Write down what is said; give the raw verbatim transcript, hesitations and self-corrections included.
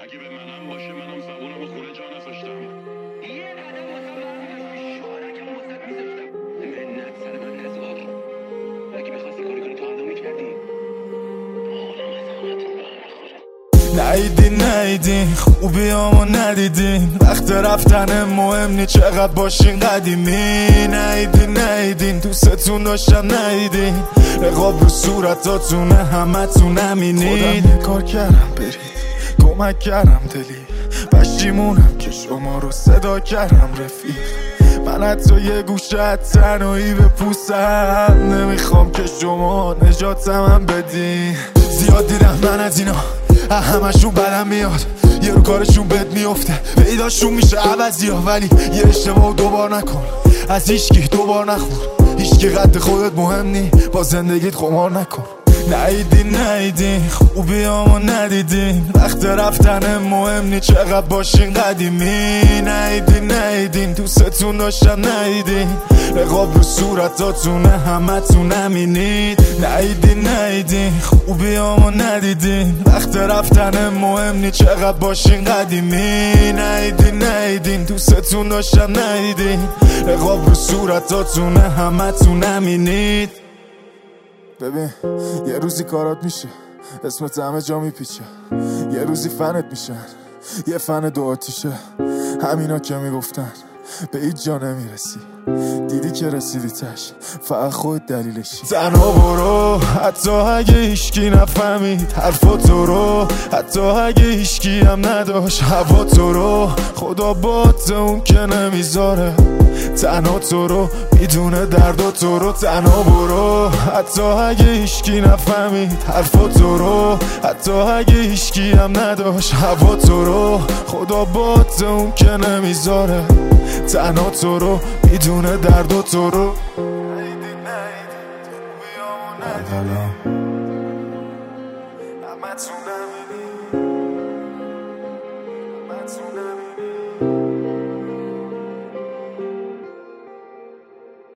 اگه به منم باشه منم زبونم و خونه جا نذاشتم. یه قدم واسه برمی‌داشتی شارکم واسه میذاشتم. منت سر من نذار. اگه می‌خواستی کاری کنی تا الان می‌کردی. آدم از همتون برمی‌خوره. نیدین نیدین خوبیامو ندیدین، وقت رفتن مهم نی چقدر باشین قدیمی. نیدین نیدین دوستتون داشتم نیدین، رقاب رو صورتاتونه همتون همینید. خودم یه کار کردم برید کمک کردم دلی، پشیمونم که شما رو صدا کردم رفیق. من حتی یه گوشه تنهایی به پوستم، نمیخوام که شما نجاتم هم بدین. زیاد دیدم من از اینا همشون بدم میاد، یه رو کارشون بد میفته پیداشون میشه عوضی ها، ولی یه اشتباه دوبار نکن، از هیچکی دوبار نخور، هیچکی قد خودت مهم نی، با زندگیت خمار نکن. نیدین نیدین خوبیامو ندیدین، وقت رفتن مهم نی چقدر باشین قدیمی. نیدین نیدین دوستتون داشتم نیدین، رقاب رو صورتاتونه همتون همینید. نیدین نیدین خوبیامو ندیدین، وقت رفتن مهم نی چقدر باشین قدیمی. نیدین نیدین دوستتون داشتم نیدین، رقاب رو صورتاتونه همتون همینید. ببین یه روزی کارات میشه، اسمت همه جا میپیچه، یه روزی فنت میشن، یه فن دو آتیشه. همینا که میگفتن به هیچ جا نمیرسی، دیدی که رسیدی تش، فقط خود دلیلشی. تنها برو حتی اگه هیچکی نفهمید حرفا تو رو، حتی اگه هیچکی هم نداشت هوا تو رو. خدا بات اون که نمیذاره تنها تو رو، میدونه درد تو رو. تنها برو حتی اگه هیچکی نفهمید حرفا تو رو، حتی اگه هیچکی هم نداشت هوا تو رو. خدا بات اون که نمیذاره تنها تو رو، میدونه درد تو رو. همتون همینی، همتون همینی.